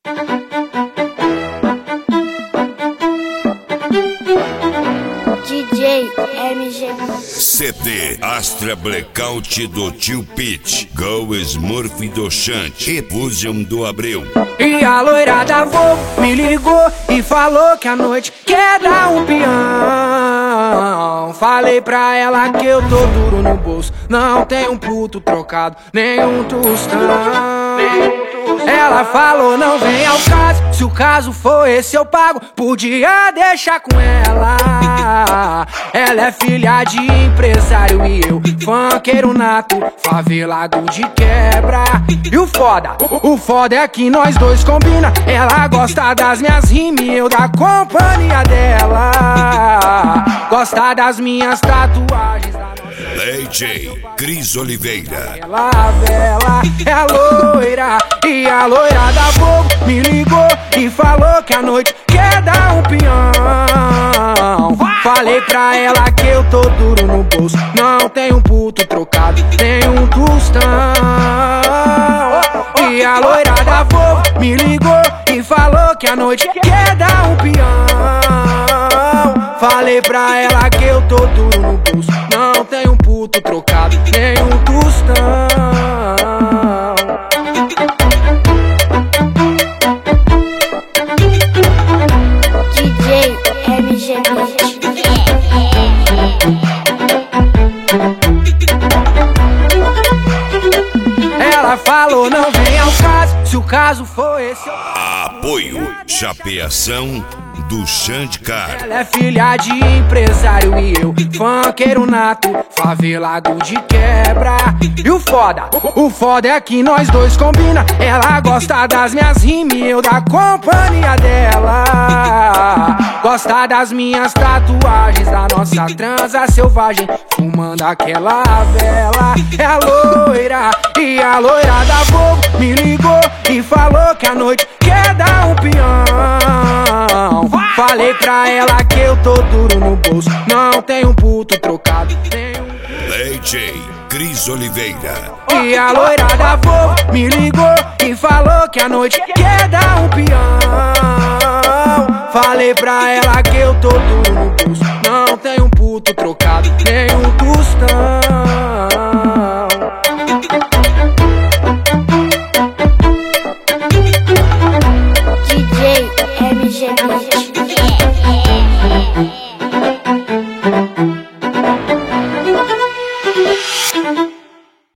DJ MG CD Astra Blackout do Tio Pete, Go Smurf do Chante e Fusion do Abreu. E a loira da Volvo me ligou e falou que a noite quer dar um peão. Falei pra ela que eu tô duro no bolso, não tem um puto trocado, nem um tostão. Ela falou não vem ao caso, se o caso for esse eu pago, podia deixar com ela. Ela é filha de empresário e eu funkeiro nato, favelado de quebra. E o foda é que nós dois combina. Ela gosta das minhas rimas e eu da companhia dela. Gosta das minhas tatuagens da DJ Cris Oliveira. Ela é a loira, e a loira da Volvo me ligou e falou que a noite quer dar um peão. Falei pra ela que eu tô duro no bolso, não tem um puto trocado, nem um tostão. E a loira da Volvo me ligou e falou que a noite quer dar um peão. Falei pra ela que eu tô duro no bolso, não tem um puto trocado, nem um tostão. DJ MG Ela falou não vem ao caso, se o caso for esse eu... Apoio Chapeação do Xandicar. Ela é filha de empresário e eu funkeiro nato, favelado de quebra. E o foda é que nós dois combina. Ela gosta das minhas rimas e eu da companhia dela. Gosta das minhas tatuagens, da nossa transa selvagem, fumando aquela vela. É a loira, e a loira da Volvo me ligou e falou que a noite quer dar um peão. Falei pra ela que eu tô duro no bolso, não tem um puto trocado, tem um... DJ Cris Oliveira. E a loira da Volvo me ligou e falou que a noite quer dar um peão. Falei pra ela que eu tô duro no bolso, não tem um puto trocado, nem um tostão.